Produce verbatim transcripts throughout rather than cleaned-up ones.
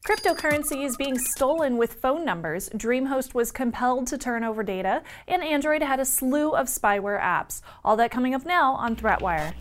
Cryptocurrency is being stolen with phone numbers. DreamHost was compelled to turn over data, and Android had a slew of spyware apps. All that coming up now on ThreatWire.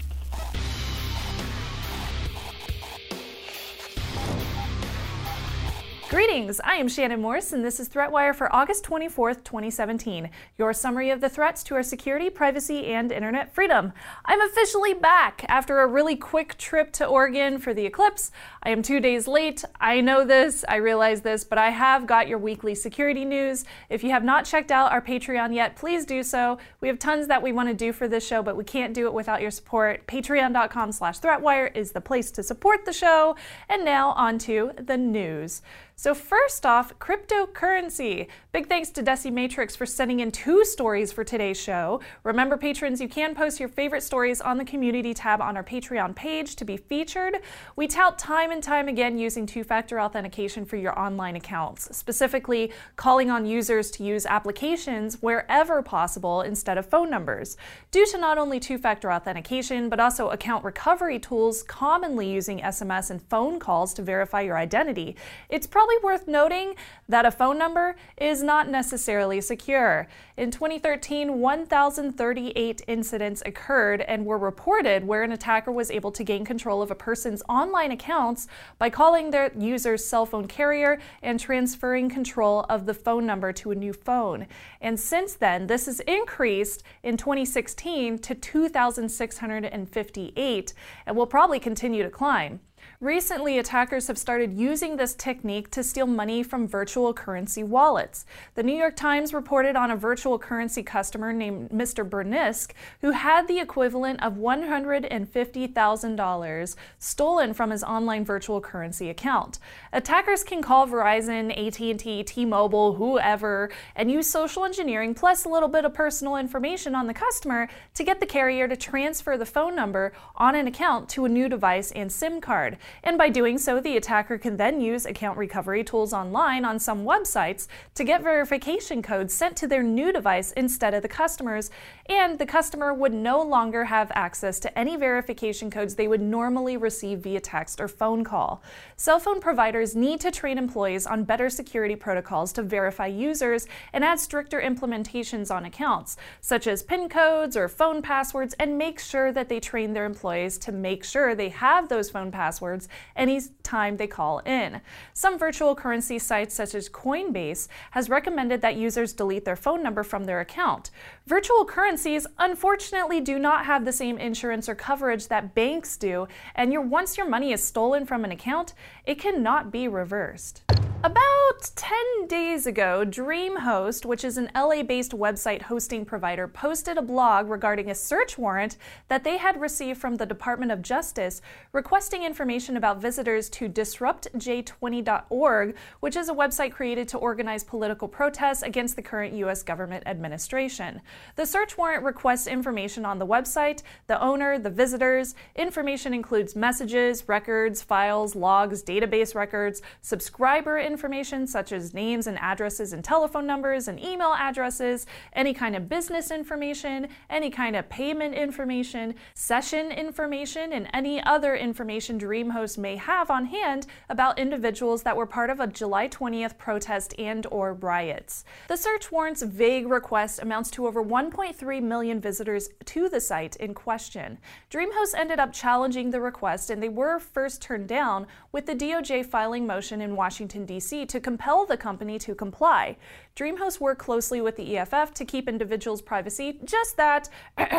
Greetings, I am Shannon Morse, and this is ThreatWire for August twenty-fourth, twenty seventeen, your summary of the threats to our security, privacy, and internet freedom. I'm officially back after a really quick trip to Oregon for the eclipse. I am two days late. I know this, I realize this, but I have got your weekly security news. If you have not checked out our Patreon yet, please do so. We have tons that we want to do for this show, but we can't do it without your support. Patreon.com slash ThreatWire is the place to support the show. And now on to the news. So first off, cryptocurrency. Big thanks to Decimatrix for sending in two stories for today's show. Remember, patrons, you can post your favorite stories on the community tab on our Patreon page to be featured. We tout time and time again using two-factor authentication for your online accounts, specifically calling on users to use applications wherever possible instead of phone numbers. Due to not only two-factor authentication, but also account recovery tools commonly using S M S and phone calls to verify your identity, it's probably worth noting that a phone number is not necessarily secure. In twenty thirteen, one thousand thirty-eight incidents occurred and were reported where an attacker was able to gain control of a person's online accounts by calling their user's cell phone carrier and transferring control of the phone number to a new phone. And since then, this has increased in twenty sixteen to two thousand six hundred fifty-eight and will probably continue to climb. Recently, attackers have started using this technique to steal money from virtual currency wallets. The New York Times reported on a virtual currency customer named Mister Bernisk who had the equivalent of one hundred fifty thousand dollars stolen from his online virtual currency account. Attackers can call Verizon, A T and T, T-Mobile, whoever, and use social engineering plus a little bit of personal information on the customer to get the carrier to transfer the phone number on an account to a new device and SIM card. And by doing so, the attacker can then use account recovery tools online on some websites to get verification codes sent to their new device instead of the customer's, and the customer would no longer have access to any verification codes they would normally receive via text or phone call. Cell phone providers need to train employees on better security protocols to verify users and add stricter implementations on accounts, such as PIN codes or phone passwords, and make sure that they train their employees to make sure they have those phone passwords any time they call in. Some virtual currency sites such as Coinbase has recommended that users delete their phone number from their account. Virtual currencies unfortunately do not have the same insurance or coverage that banks do, and your, once your money is stolen from an account, it cannot be reversed. About ten days ago, DreamHost, which is an L A-based website hosting provider, posted a blog regarding a search warrant that they had received from the Department of Justice requesting information about visitors to disrupt j twenty dot org, which is a website created to organize political protests against the current U S government administration. The search warrant requests information on the website, the owner, the visitors. Information includes messages, records, files, logs, database records, subscriber information such as names and addresses and telephone numbers and email addresses, any kind of business information, any kind of payment information, session information, and any other information DreamHost may have on hand about individuals that were part of a July twentieth protest and or riots. The search warrant's vague request amounts to over one point three million visitors to the site in question. DreamHost ended up challenging the request, and they were first turned down, with the D O J filing motion in Washington, D C to compel the company to comply. DreamHost worked closely with the E F F to keep individuals' privacy just that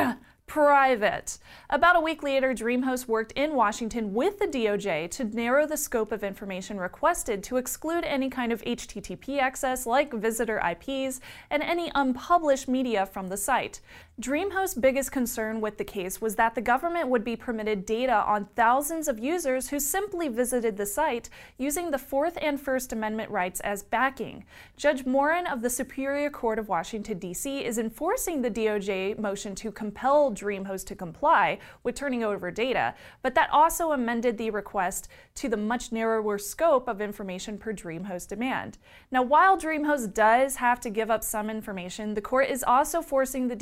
private. About a week later, DreamHost worked in Washington with the D O J to narrow the scope of information requested to exclude any kind of H T T P access like visitor I Ps and any unpublished media from the site. DreamHost's biggest concern with the case was that the government would be permitted data on thousands of users who simply visited the site using the Fourth and First Amendment rights as backing. Judge Morin of the Superior Court of Washington, D C is enforcing the D O J motion to compel DreamHost to comply with turning over data, but that also amended the request to the much narrower scope of information per DreamHost demand. Now, while DreamHost does have to give up some information, the court is also forcing the D O J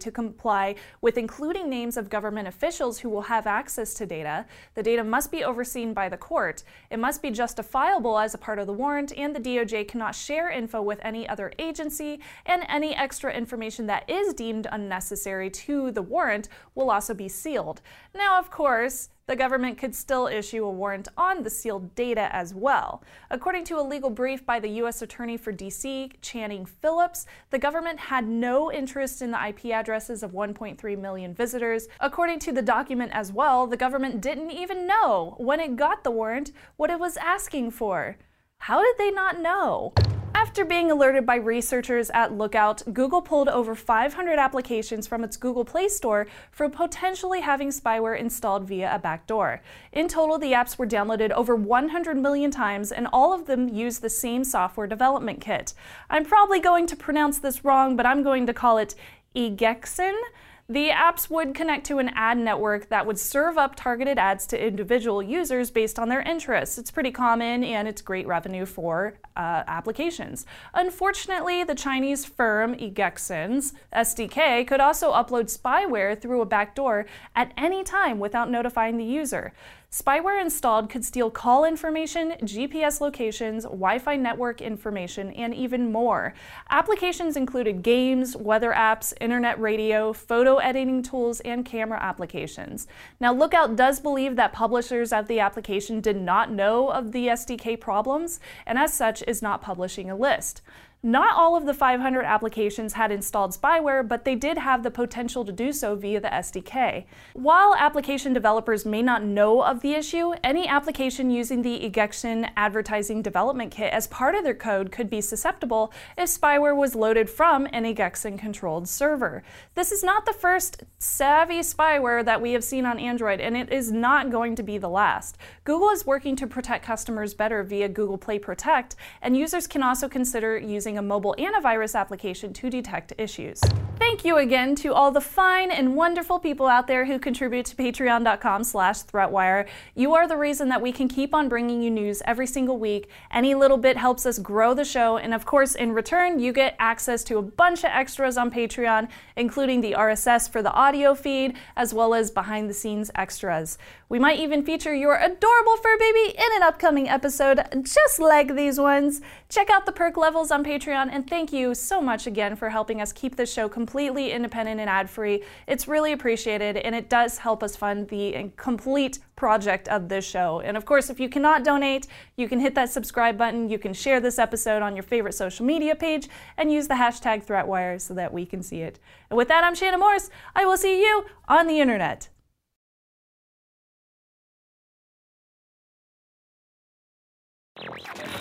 to comply with including names of government officials who will have access to data. The data must be overseen by the court. It must be justifiable as a part of the warrant, and the D O J cannot share info with any other agency, and any extra information that is deemed unnecessary to the warrant will also be sealed. Now, of course, the government could still issue a warrant on the sealed data as well. According to a legal brief by the U S Attorney for D C, Channing Phillips, the government had no interest in the I P addresses of one point three million visitors. According to the document as well, the government didn't even know when it got the warrant what it was asking for. How did they not know? After being alerted by researchers at Lookout, Google pulled over five hundred applications from its Google Play Store for potentially having spyware installed via a backdoor. In total, the apps were downloaded over one hundred million times, and all of them use the same software development kit. I'm probably going to pronounce this wrong, but I'm going to call it Egexen. The apps would connect to an ad network that would serve up targeted ads to individual users based on their interests. It's pretty common, and it's great revenue for uh, applications. Unfortunately, the Chinese firm Egexen's S D K could also upload spyware through a backdoor at any time without notifying the user. Spyware installed could steal call information, G P S locations, Wi-Fi network information, and even more. Applications included games, weather apps, internet radio, photo editing tools, and camera applications. Now, Lookout does believe that publishers of the application did not know of the S D K problems, and as such is not publishing a list. Not all of the five hundred applications had installed spyware, but they did have the potential to do so via the S D K. While application developers may not know of the issue, any application using the Egexen advertising development kit as part of their code could be susceptible if spyware was loaded from an Egexen-controlled server. This is not the first savvy spyware that we have seen on Android, and it is not going to be the last. Google is working to protect customers better via Google Play Protect, and users can also consider using a mobile antivirus application to detect issues. Thank you again to all the fine and wonderful people out there who contribute to patreon dot com slash threatwire. You are the reason that we can keep on bringing you news every single week. Any little bit helps us grow the show, and of course, in return, you get access to a bunch of extras on Patreon, including the R S S for the audio feed, as well as behind-the-scenes extras. We might even feature your adorable fur baby in an upcoming episode, just like these ones. Check out the perk levels on Patreon, and thank you so much again for helping us keep this show completely independent and ad-free. It's really appreciated, and it does help us fund the complete project of this show. And of course, if you cannot donate, you can hit that subscribe button, you can share this episode on your favorite social media page, and use the hashtag ThreatWire so that we can see it. And with that, I'm Shannon Morse. I will see you on the internet. You